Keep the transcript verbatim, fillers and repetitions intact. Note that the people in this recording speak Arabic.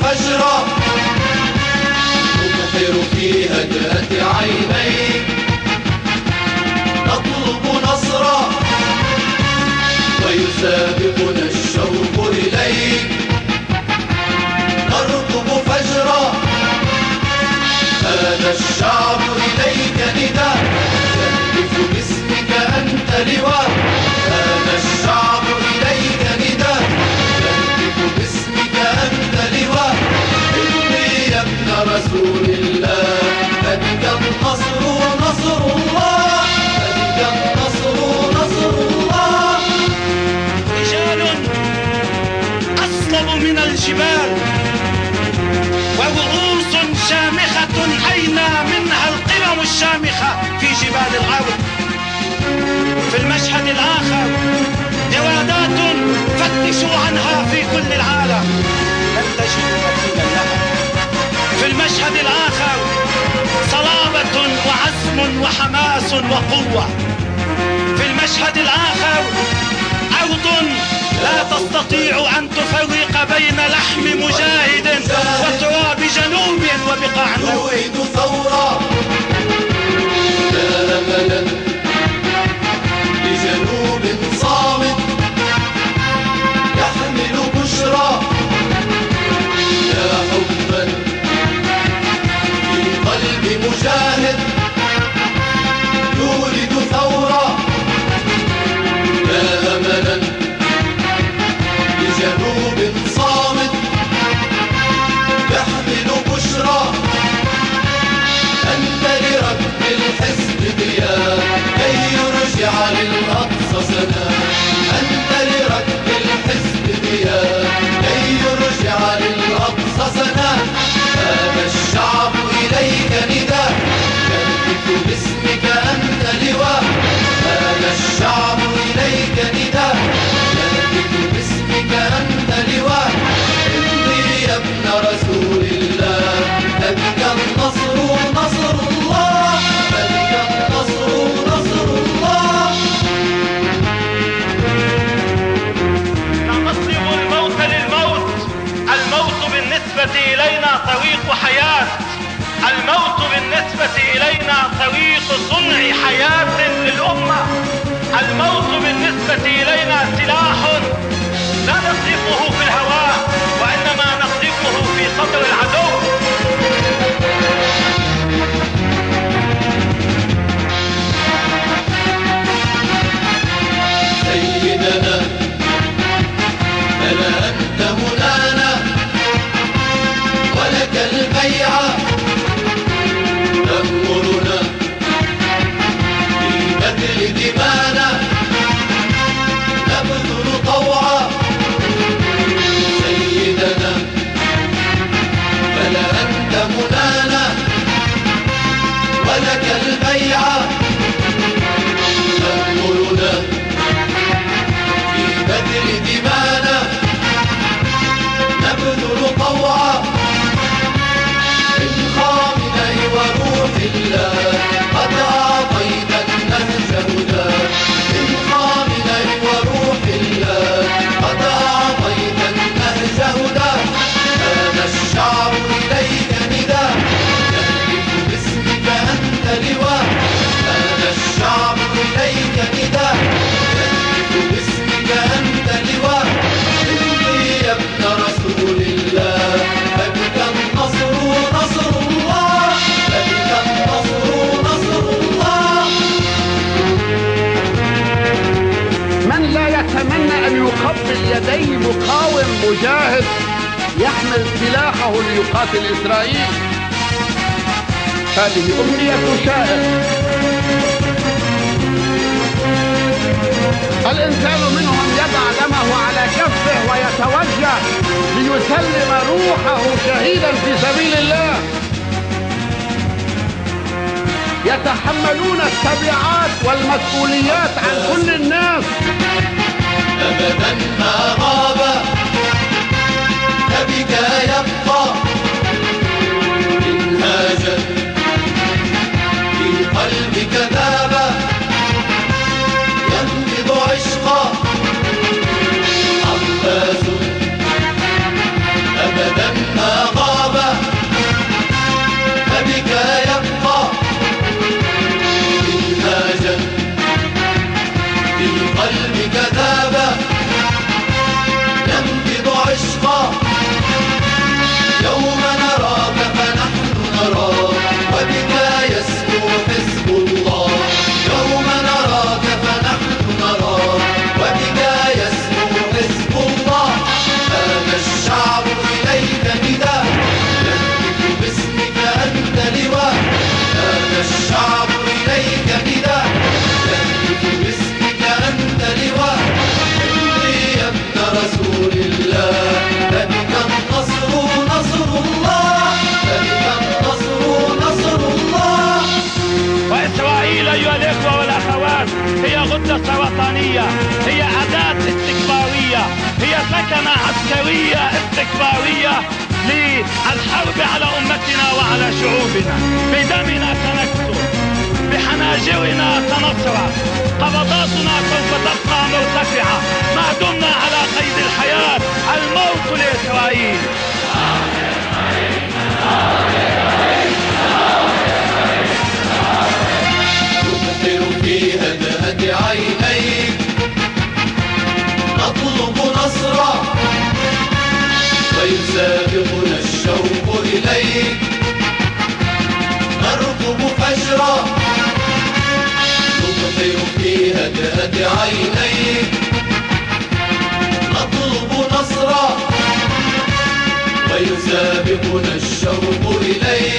فجرا نبحر في هدأة عينيك نطلب نصرا ويسابقنا الشوق إليك نرقب فجرا هذا الشعب إليك نداء يهتف باسمك أنت لواء هذا الشعب إليك نداء يهتف باسمك أنت لواء إني يا ابن رسول الله فبك النصر نصر الله فبك النصر نصر الله رجال أصلب من الجبال ورؤوس شامخة أين منها القمم الشامخة في جبال الأرض. في المشهد الآخر جوادات فتشوا عنها في كل العالم لن تجدوا مثيلا لها. في المشهد الآخر صلابة وعزم وحماس وقوة. في المشهد الآخر أرض لا تستطيع أن تفرق بين لحم مجاهد وتراب جنوب وبقاع نريد ثورة يا أملا لجنوب صامت يحمل بشرى يا حبا في قلب مجاهد يريد ثورة يا أملا لجنوب صامت يحمل بشرى أنت لرب الحزب ضياء كي يرجع للأقصى سلام أنت لرب الحزب ضياء كي يرجع للأقصى سلام هذا الشعب إليك نداء يهتف باسمك أنت لواء هذا الشعب إليك نداء يهتف باسمك أنت لواء إني يا ابن رسول الله فبك النصر نصر الله فبك النصر نصر الله نصرف الموت للموت. الموت بالنسبة إلينا طريق حياة. الموت بالنسبة إلينا طريق صنع حياة للأمة. الموت بالنسبة إلينا سلاح لا نقذفه في الهواء وإنما نقذفه في صدر العدو. سيدنا ألا أنت مولانا ولك البيعة تأمرنا في بذل دمانا نبذل طوعا سيدنا ألا أنت مولانا ولك البيعة تأمرنا في بذل دمانا نبذل طوعا من خامني وروح الله قد أعطيت النهج هدى من خامني وروح الله قد أعطيت النهج هدى هذا الشعب إليك نداء يهتف باسمك أنت لواء هذا الشعب إليك نداء يهتف باسمك أنت لواء إني يا ابن رسول الله فبك النصر نصر الله فبك النصر نصر الله. من لا يتمنى أن يقبل يدي مقاوم مجاهد يحمل سلاحه ليقاتل إسرائيل؟ هذه أمنية شائع. الإنسان منهم يضع دمه على كفه ويتوجه ليسلم روحه شهيدا في سبيل الله. يتحملون التبعات والمسؤوليات عن كل الناس. أبدا ما غاب فبك يبقى منهاجا في قلبك ذاب ينبض عشقا عباس أبدا ما استكبارية، هي أداة استكبارية، هي سكنة عسكرية استكبارية للحرب على أمتنا وعلى شعوبنا. بدمنا سنكسر، بحناجرنا سنصرخ، قبضاتنا سوف تبقى مرتفعة ما دمنا على قيد الحياة. الموت لإسرائيل. نبحر في هدهد عينيك، نطلب نصرا ويسابقنا الشوق إليك، نرقب فجرا. نبحر في هدهد عينيك، نطلب نصرا ويسابقنا الشوق إليك،